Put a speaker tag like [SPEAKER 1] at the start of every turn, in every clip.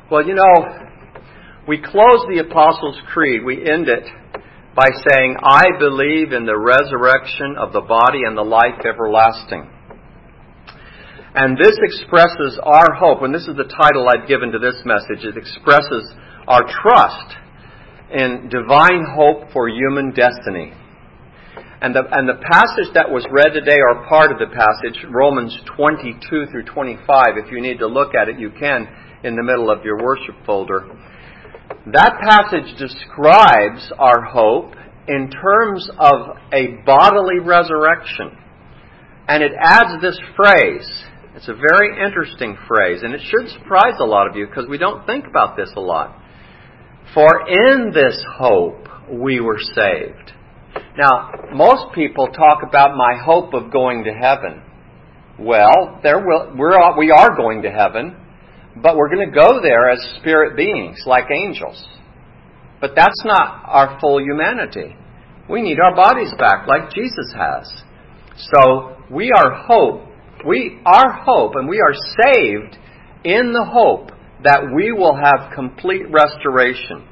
[SPEAKER 1] Well, we close the Apostles' Creed. We end it by saying, I believe in the resurrection of the body and the life everlasting. And this expresses our hope, and this is the title I've given to this message. It expresses our trust in divine hope for human destiny. And the passage that was read today, or part of the passage, Romans 22 through 25, if you need to look at it, you can in the middle of your worship folder. That passage describes our hope in terms of a bodily resurrection. And it adds this phrase. It's a very interesting phrase, and it should surprise a lot of you because we don't think about this a lot. For in this hope we were saved. Now, most people talk about my hope of going to heaven. Well, we are going to heaven, but we're going to go there as spirit beings, like angels. But that's not our full humanity. We need our bodies back, like Jesus has. So our hope, and we are saved in the hope that we will have complete restoration.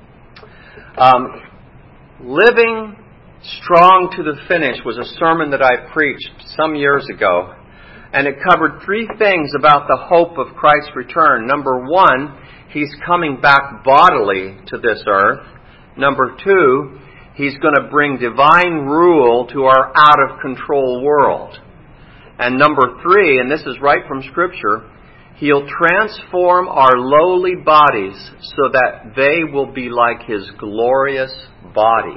[SPEAKER 1] Living strong to the finish was a sermon that I preached some years ago. And it covered three things about the hope of Christ's return. Number one, He's coming back bodily to this earth. Number two, He's going to bring divine rule to our out-of-control world. And number three, and this is right from Scripture, He'll transform our lowly bodies so that they will be like His glorious body.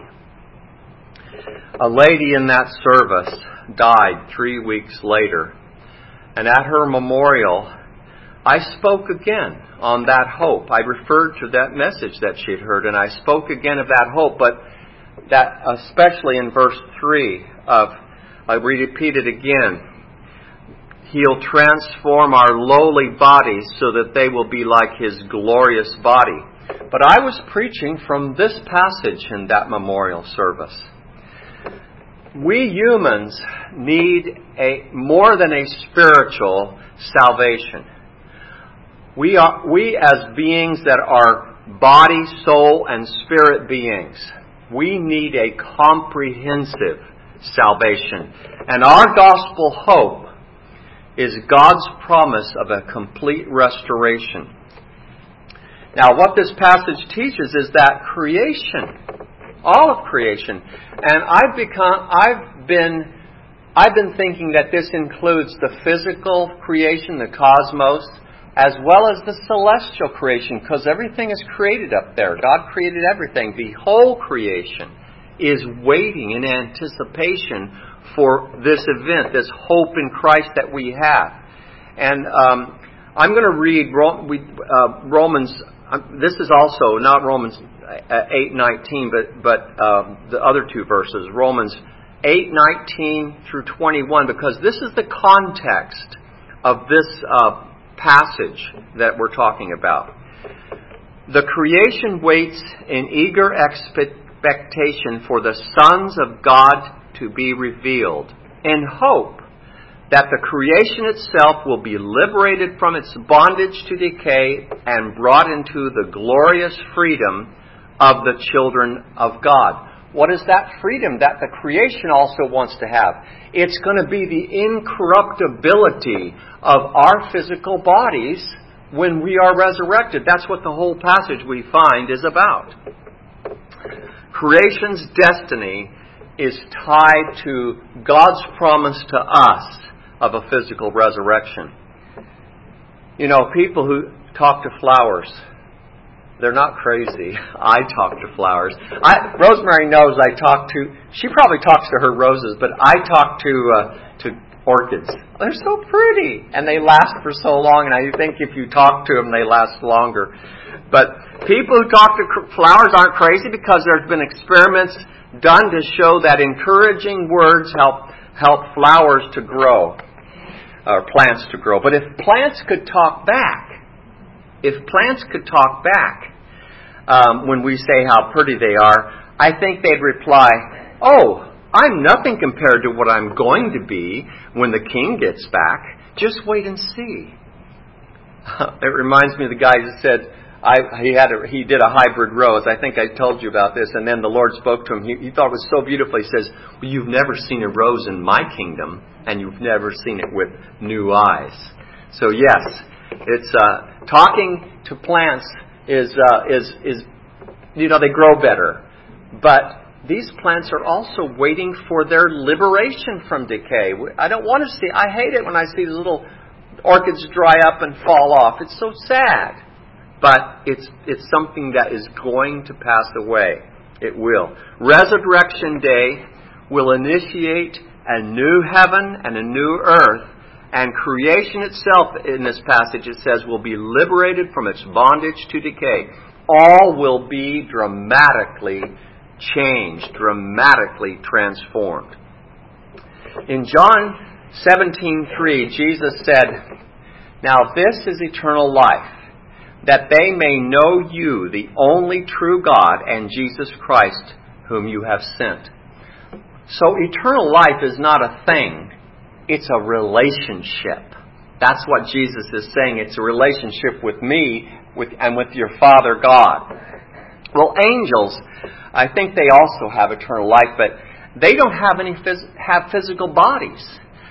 [SPEAKER 1] A lady in that service died 3 weeks later. And at her memorial, I spoke again on that hope. I referred to that message that she had heard, and I spoke again of that hope, but that especially in verse 3 I repeat it again. He'll transform our lowly bodies so that they will be like His glorious body. But I was preaching from this passage in that memorial service. We humans need more than a spiritual salvation. We as beings that are body, soul, and spirit beings, we need a comprehensive salvation. And our gospel hope is God's promise of a complete restoration. Now, what this passage teaches is that creation, all of creation, and I've been thinking that this includes the physical creation, the cosmos, as well as the celestial creation, because everything is created up there. God created everything. The whole creation is waiting in anticipation for this event, this hope in Christ that we have. And I'm going to read Romans. This is also not Romans 8:19, but the other two verses, Romans 8:19 through 21, because this is the context of this passage that we're talking about. The creation waits in eager expectation for the sons of God to be revealed, in hope that the creation itself will be liberated from its bondage to decay and brought into the glorious freedom of the children of God. What is that freedom that the creation also wants to have? It's going to be the incorruptibility of our physical bodies when we are resurrected. That's what the whole passage we find is about. Creation's destiny is tied to God's promise to us of a physical resurrection. People who talk to flowers, they're not crazy. I talk to flowers. Rosemary knows she probably talks to her roses, but I talk to orchids. They're so pretty, and they last for so long, and I think if you talk to them, they last longer. But people who talk to flowers aren't crazy because there's been experiments done to show that encouraging words help flowers to grow, or plants to grow. But if plants could talk back, when we say how pretty they are, I think they'd reply, "Oh, I'm nothing compared to what I'm going to be when the King gets back. Just wait and see." It reminds me of the guy who said he did a hybrid rose. I think I told you about this. And then the Lord spoke to him. He thought it was so beautiful. He says, "Well, you've never seen a rose in my kingdom, and you've never seen it with new eyes." So yes, it's talking to plants is they grow better, but these plants are also waiting for their liberation from decay. I don't want to see. I hate it when I see the little orchids dry up and fall off. It's so sad. But it's something that is going to pass away. It will. Resurrection Day will initiate a new heaven and a new earth. And creation itself, in this passage, it says, will be liberated from its bondage to decay. All will be dramatically changed, dramatically transformed. In John 17:3, Jesus said, "Now this is eternal life, that they may know you, the only true God, and Jesus Christ, whom you have sent." So eternal life is not a thing. It's a relationship. That's what Jesus is saying. It's a relationship with me and with your Father God. Well, angels, I think they also have eternal life, but they don't have have physical bodies.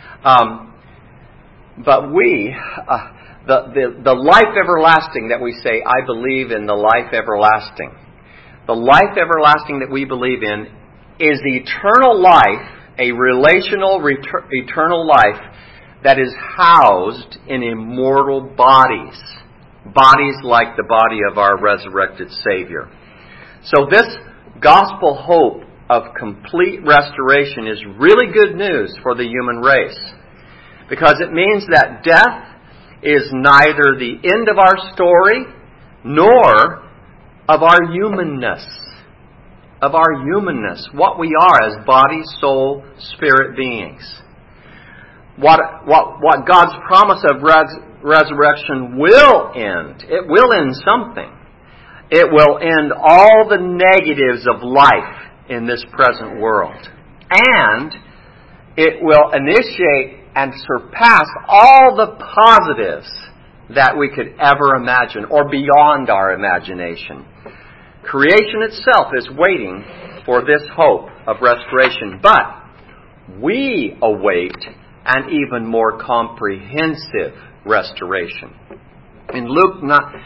[SPEAKER 1] But we... The life everlasting that we say, I believe in the life everlasting. The life everlasting that we believe in is the eternal life, a relational eternal life that is housed in immortal bodies. Bodies like the body of our resurrected Savior. So this gospel hope of complete restoration is really good news for the human race. Because it means that death is neither the end of our story nor of our humanness. Of our humanness, what we are as body, soul, spirit beings. What God's promise of resurrection will end. It will end something. It will end all the negatives of life in this present world. And it will initiate and surpass all the positives that we could ever imagine, or beyond our imagination. Creation itself is waiting for this hope of restoration, but we await an even more comprehensive restoration. In Luke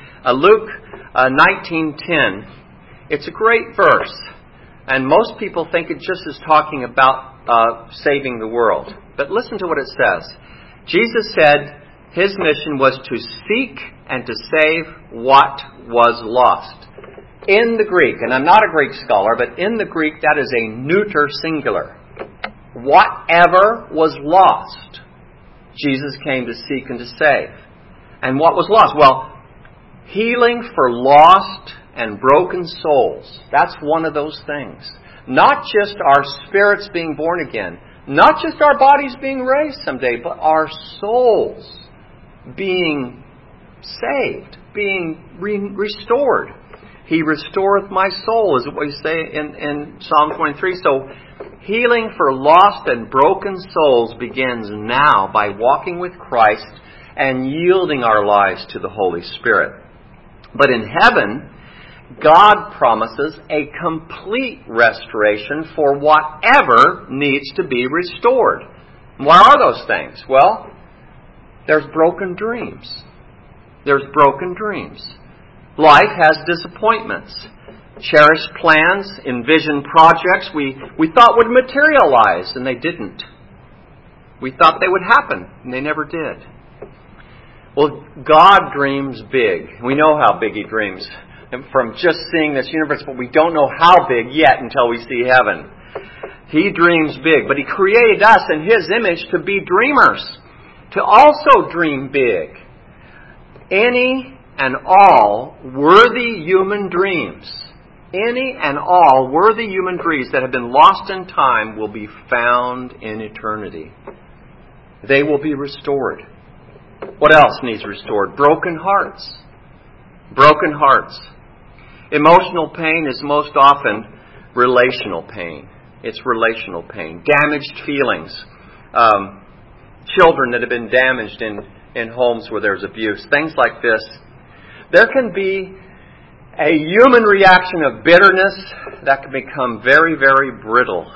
[SPEAKER 1] 19:10, it's a great verse, and most people think it just is talking about saving the world. But listen to what it says. Jesus said His mission was to seek and to save what was lost. In the Greek, and I'm not a Greek scholar, but in the Greek that is a neuter singular. Whatever was lost, Jesus came to seek and to save. And what was lost? Well, healing for lost and broken souls. That's one of those things. Not just our spirits being born again. Not just our bodies being raised someday, but our souls being saved, being restored. He restoreth my soul, is what we say in Psalm 23. So, healing for lost and broken souls begins now by walking with Christ and yielding our lives to the Holy Spirit. But in heaven, God promises a complete restoration for whatever needs to be restored. What are those things? Well, there's broken dreams. There's broken dreams. Life has disappointments. Cherished plans, envisioned projects we thought would materialize, and they didn't. We thought they would happen, and they never did. Well, God dreams big. We know how big He dreams from just seeing this universe, but we don't know how big yet until we see heaven. He dreams big, but He created us in His image to be dreamers, to also dream big. Any and all worthy human dreams, any and all worthy human dreams that have been lost in time will be found in eternity. They will be restored. What else needs restored? Broken hearts. Broken hearts. Emotional pain is most often relational pain. It's relational pain. Damaged feelings. Children that have been damaged in in homes where there's abuse, things like this, there can be a human reaction of bitterness that can become very, very brittle.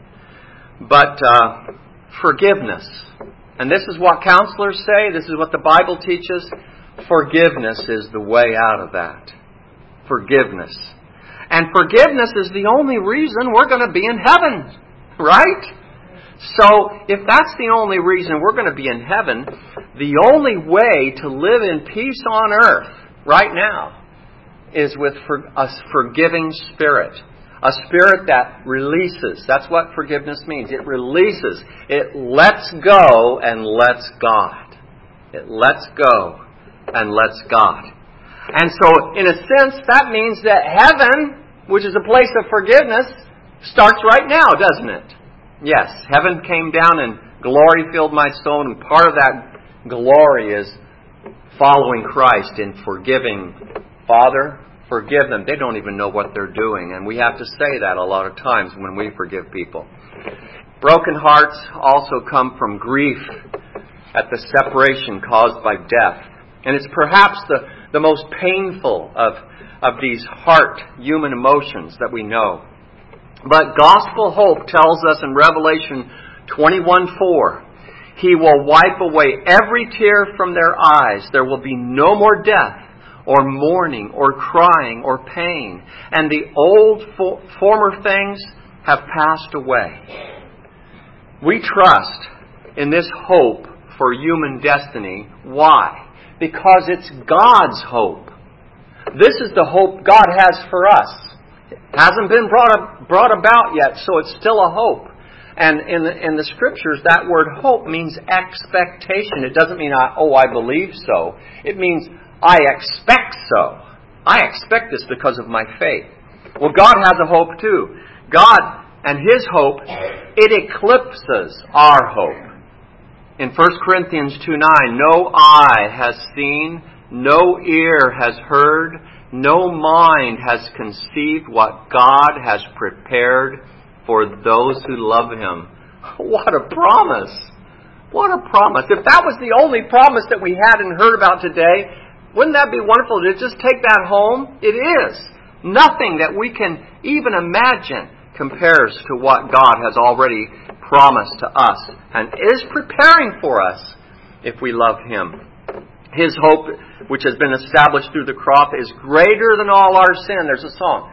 [SPEAKER 1] But forgiveness, and this is what counselors say, this is what the Bible teaches, forgiveness is the way out of that. Forgiveness. And forgiveness is the only reason we're going to be in heaven, right? So, if that's the only reason we're going to be in heaven, the only way to live in peace on earth right now is with a forgiving spirit. A spirit that releases. That's what forgiveness means. It releases. It lets go and lets God. It lets go and lets God. And so, in a sense, that means that heaven, which is a place of forgiveness, starts right now, doesn't it? Yes, heaven came down and glory filled my soul, and part of that glory is following Christ in forgiving. Father, forgive them. They don't even know what they're doing, and we have to say that a lot of times when we forgive people. Broken hearts also come from grief at the separation caused by death. And it's perhaps the most painful of these human emotions that we know. But gospel hope tells us in Revelation 21:4, He will wipe away every tear from their eyes. There will be no more death, or mourning, or crying, or pain. And the old former things have passed away. We trust in this hope for human destiny. Why? Because it's God's hope. This is the hope God has for us. It hasn't been brought about yet, so it's still a hope. And in the Scriptures, that word hope means expectation. It doesn't mean, I believe so. It means, I expect so. I expect this because of my faith. Well, God has a hope too. God and His hope, it eclipses our hope. In 1 Corinthians 2:9, no eye has seen, no ear has heard, no mind has conceived what God has prepared for those who love Him. What a promise! What a promise. If that was the only promise that we had and heard about today, wouldn't that be wonderful to just take that home? It is. Nothing that we can even imagine compares to what God has already promised to us and is preparing for us if we love Him. His hope, which has been established through the cross, is greater than all our sin. There's a song.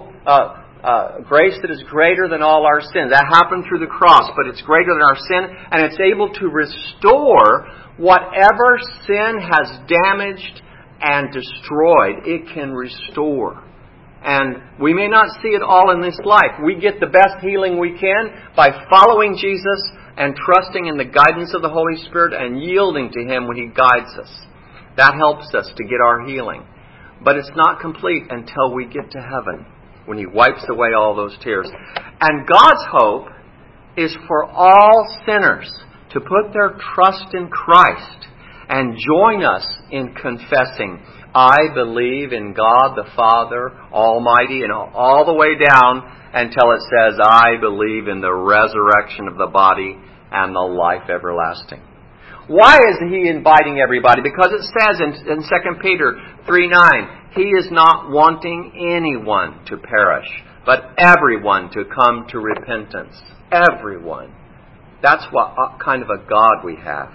[SPEAKER 1] Grace that is greater than all our sin. That happened through the cross, but it's greater than our sin, and it's able to restore whatever sin has damaged and destroyed. It can restore. And we may not see it all in this life. We get the best healing we can by following Jesus and trusting in the guidance of the Holy Spirit and yielding to Him when He guides us. That helps us to get our healing. But it's not complete until we get to heaven, when He wipes away all those tears. And God's hope is for all sinners to put their trust in Christ and join us in confessing, I believe in God the Father Almighty, and all the way down until it says, I believe in the resurrection of the body and the life everlasting. Why is He inviting everybody? Because it says in 2 Peter 3:9, He is not wanting anyone to perish, but everyone to come to repentance. Everyone. That's what kind of a God we have.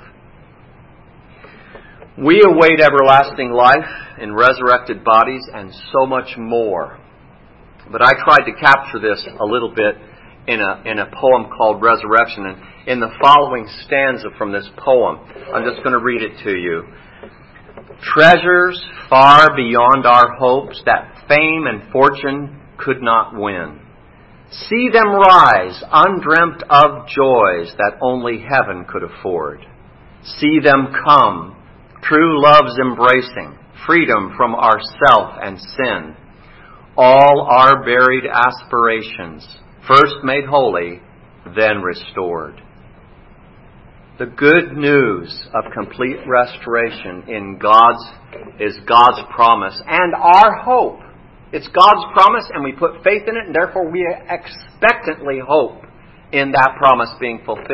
[SPEAKER 1] We await everlasting life in resurrected bodies and so much more. But I tried to capture this a little bit in a poem called Resurrection. And in the following stanza from this poem, I'm just going to read it to you. Treasures far beyond our hopes that fame and fortune could not win. See them rise, undreamt of joys that only heaven could afford. See them come, true love's embracing, freedom from ourself and sin. All our buried aspirations, first made holy, then restored. The good news of complete restoration is God's promise and our hope. It's God's promise, and we put faith in it, and therefore we expectantly hope in that promise being fulfilled.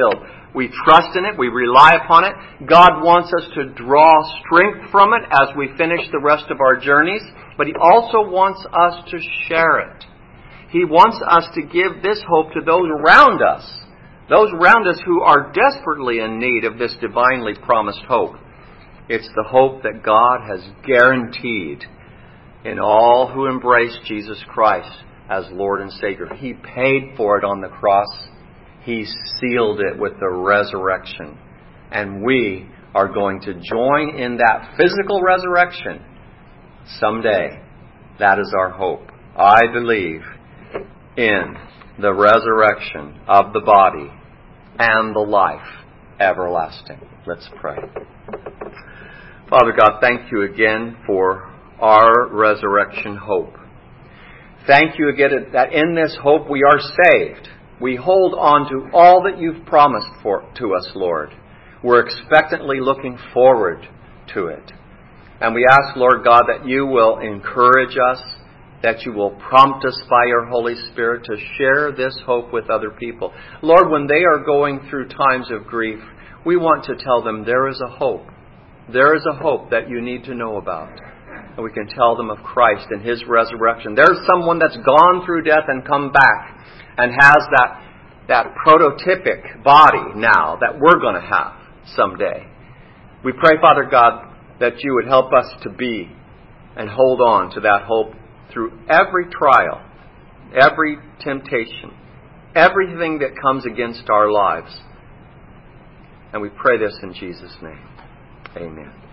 [SPEAKER 1] We trust in it. We rely upon it. God wants us to draw strength from it as we finish the rest of our journeys. But He also wants us to share it. He wants us to give this hope to those around us. Those around us who are desperately in need of this divinely promised hope. It's the hope that God has guaranteed in all who embrace Jesus Christ as Lord and Savior. He paid for it on the cross. He sealed it with the resurrection. And we are going to join in that physical resurrection someday. That is our hope. I believe in the resurrection of the body and the life everlasting. Let's pray. Father God, thank you again for our resurrection hope. Thank you again that in this hope we are saved. We hold on to all that you've promised to us, Lord. We're expectantly looking forward to it. And we ask, Lord God, that you will encourage us, that you will prompt us by your Holy Spirit to share this hope with other people. Lord, when they are going through times of grief, we want to tell them there is a hope. There is a hope that you need to know about. And we can tell them of Christ and His resurrection. There's someone that's gone through death and come back and has that prototypic body now that we're going to have someday. We pray, Father God, that you would help us to be and hold on to that hope through every trial, every temptation, everything that comes against our lives. And we pray this in Jesus' name. Amen.